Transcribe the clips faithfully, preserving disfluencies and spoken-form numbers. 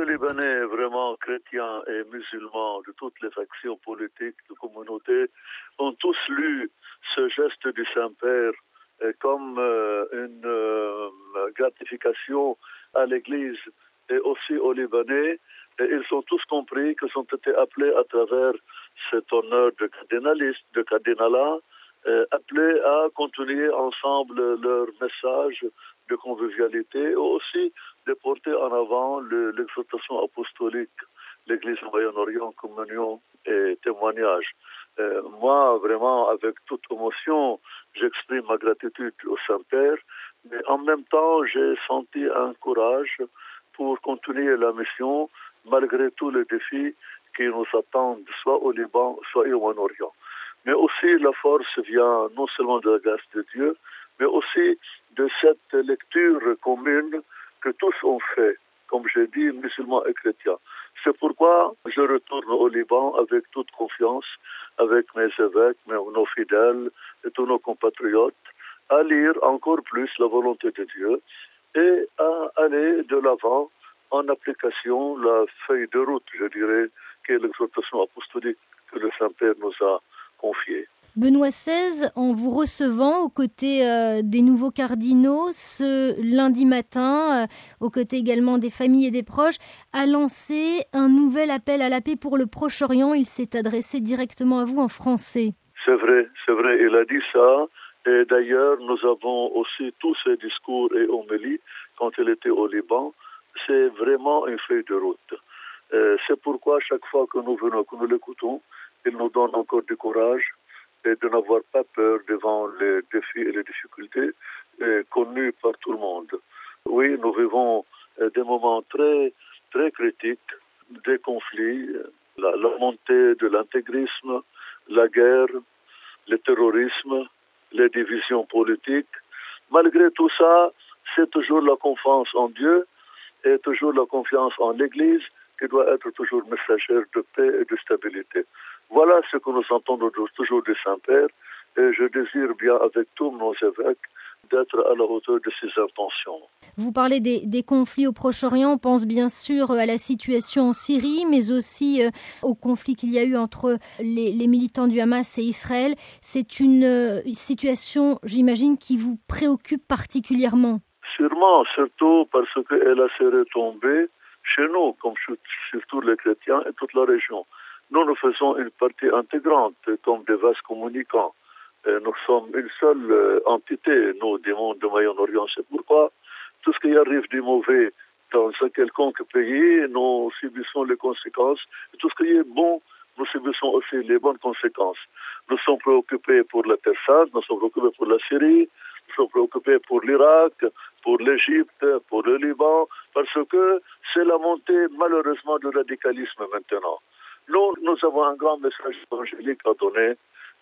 peuple libanais, vraiment chrétien et musulman, de toutes les factions politiques, de communautés, ont tous lu ce geste du Saint-Père comme euh, une euh, gratification à l'Église et aussi aux Libanais. Et ils ont tous compris qu'ils ont été appelés à travers cet honneur de cardinaliste, de cardinalat, euh, appelés à continuer ensemble leur message de convivialité et aussi de porter en avant le, l'exhortation apostolique, l'Église au Moyen-Orient, communion et témoignage. Euh, moi, vraiment, avec toute émotion, j'exprime ma gratitude au Saint-Père, mais en même temps, j'ai senti un courage pour continuer la mission, malgré tous les défis qui nous attendent, soit au Liban, soit au Moyen-Orient. Mais aussi, la force vient non seulement de la grâce de Dieu, mais aussi de cette lecture commune que tous ont fait, comme j'ai dit, musulmans et chrétiens. C'est pourquoi je retourne au Liban avec toute confiance, avec mes évêques, nos fidèles et tous nos compatriotes, à lire encore plus la volonté de Dieu et à aller de l'avant en application la feuille de route, je dirais, qui est l'exhortation apostolique que le Saint-Père nous a confiée. Benoît seize, en vous recevant aux côtés euh, des nouveaux cardinaux ce lundi matin, euh, aux côtés également des familles et des proches, a lancé un nouvel appel à la paix pour le Proche-Orient. Il s'est adressé directement à vous en français. C'est vrai, c'est vrai, il a dit ça. Et d'ailleurs, nous avons aussi tous ses discours et homélies quand il était au Liban. C'est vraiment une feuille de route. Euh, c'est pourquoi chaque fois que nous venons, que nous l'écoutons, il nous donne encore du courage et de n'avoir pas peur devant les défis et les difficultés euh, connus par tout le monde. Oui, nous vivons euh, des moments très, très critiques, des conflits, la, la montée de l'intégrisme, la guerre, le terrorisme, les divisions politiques. Malgré tout ça, c'est toujours la confiance en Dieu et toujours la confiance en l'Église qui doit être toujours messagère de paix et de stabilité. Voilà ce que nous entendons toujours du Saint-Père et je désire bien avec tous nos évêques d'être à la hauteur de ses intentions. Vous parlez des, des conflits au Proche-Orient, on pense bien sûr à la situation en Syrie, mais aussi au conflit qu'il y a eu entre les, les militants du Hamas et Israël. C'est une situation, j'imagine, qui vous préoccupe particulièrement. Sûrement, surtout parce qu'elle a ses retombées chez nous, comme surtout les chrétiens et toute la région. Nous, nous faisons une partie intégrante, comme des vases communicants. Et nous sommes une seule entité, nous, du monde du Moyen-Orient. C'est pourquoi tout ce qui arrive du mauvais dans un quelconque pays, nous subissons les conséquences. Et tout ce qui est bon, nous subissons aussi les bonnes conséquences. Nous sommes préoccupés pour la Terre Sainte, nous sommes préoccupés pour la Syrie, nous sommes préoccupés pour l'Irak, pour l'Égypte, pour le Liban, parce que c'est la montée, malheureusement, du radicalisme maintenant. Nous, nous avons un grand message évangélique à donner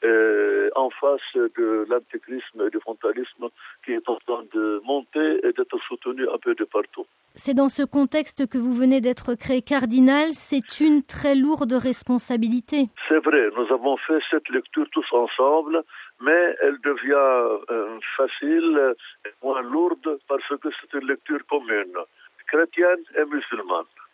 euh, en face de l'intégrisme et du frontalisme qui est en train de monter et d'être soutenu un peu de partout. C'est dans ce contexte que vous venez d'être créé cardinal. C'est une très lourde responsabilité. C'est vrai, nous avons fait cette lecture tous ensemble, mais elle devient euh, facile et moins lourde parce que c'est une lecture commune, chrétienne et musulmane.